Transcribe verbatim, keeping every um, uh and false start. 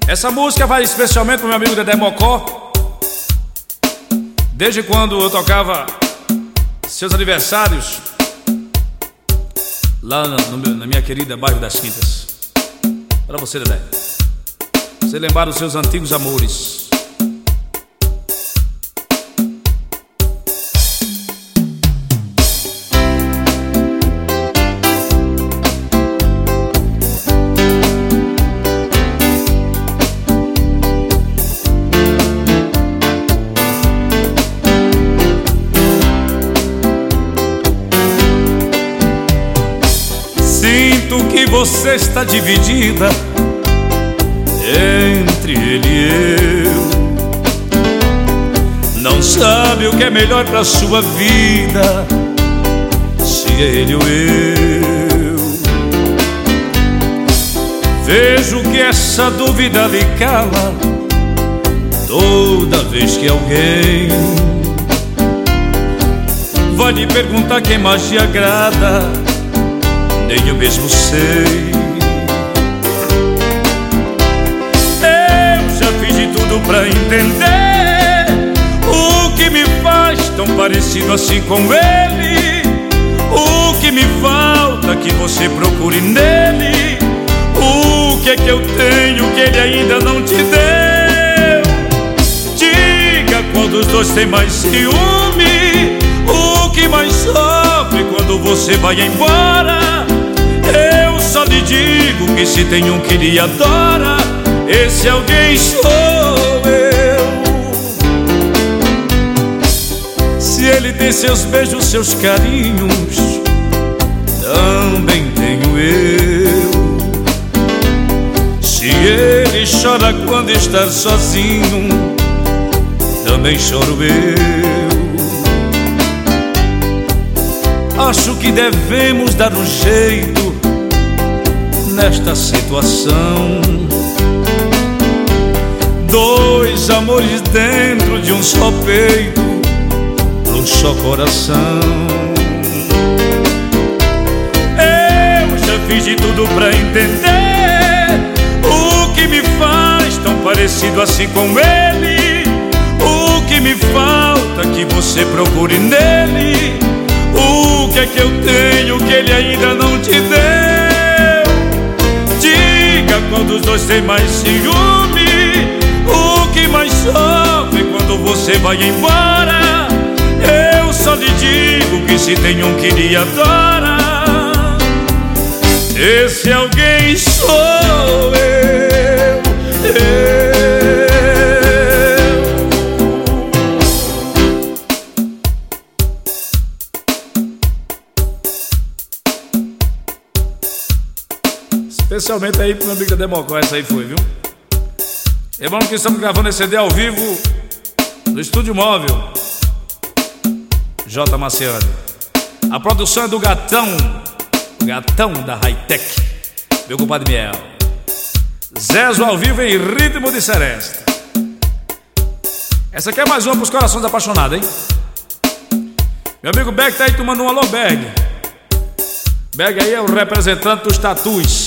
Essa música vai especialmente pro meu amigo Dedé Mocó. Desde quando eu tocava seus aniversários lá no, no, na minha querida bairro das Quintas. Para você, Dedé, você lembrar dos seus antigos amores. Sinto que você está dividida entre ele e eu. Não sabe o que é melhor pra sua vida, se é ele ou eu. Vejo que essa dúvida lhe cala toda vez que alguém vai lhe perguntar quem mais te agrada. Nem eu mesmo sei. Eu já fiz de tudo pra entender o que me faz tão parecido assim com ele. O que me falta que você procure nele. O que é que eu tenho que ele ainda não te deu? Diga qual dos dois tem mais ciúme. O que mais sofre quando você vai embora? Eu só lhe digo que se tem um que lhe adora, esse alguém sou eu. Se ele tem seus beijos, seus carinhos, também tenho eu. Se ele chora quando está sozinho, também choro eu. Acho que devemos dar um jeito nesta situação. Dois amores dentro de um só peito, um só coração. Eu já fiz de tudo pra entender o que me faz tão parecido assim com ele. O que me falta que você procure nele. O que é que eu tenho que ele ainda não te deu? Diga qual dos dois tem mais ciúme. O que mais sofre quando você vai embora? Eu só lhe digo que se tem um que lhe adora, esse alguém sou eu, eu. Especialmente aí pro meu amigo Dedé Mocó, essa aí foi, viu? Lembrando que estamos gravando esse C D ao vivo no Estúdio Móvel J. Marciani. A produção é do Gatão, o Gatão da Hightech, meu compadre Miel. Zezo ao vivo em ritmo de seresta. Essa aqui é mais uma pros corações apaixonados, hein? Meu amigo Berg tá aí tomando um alô, Berg. Berg aí é o representante dos tatus.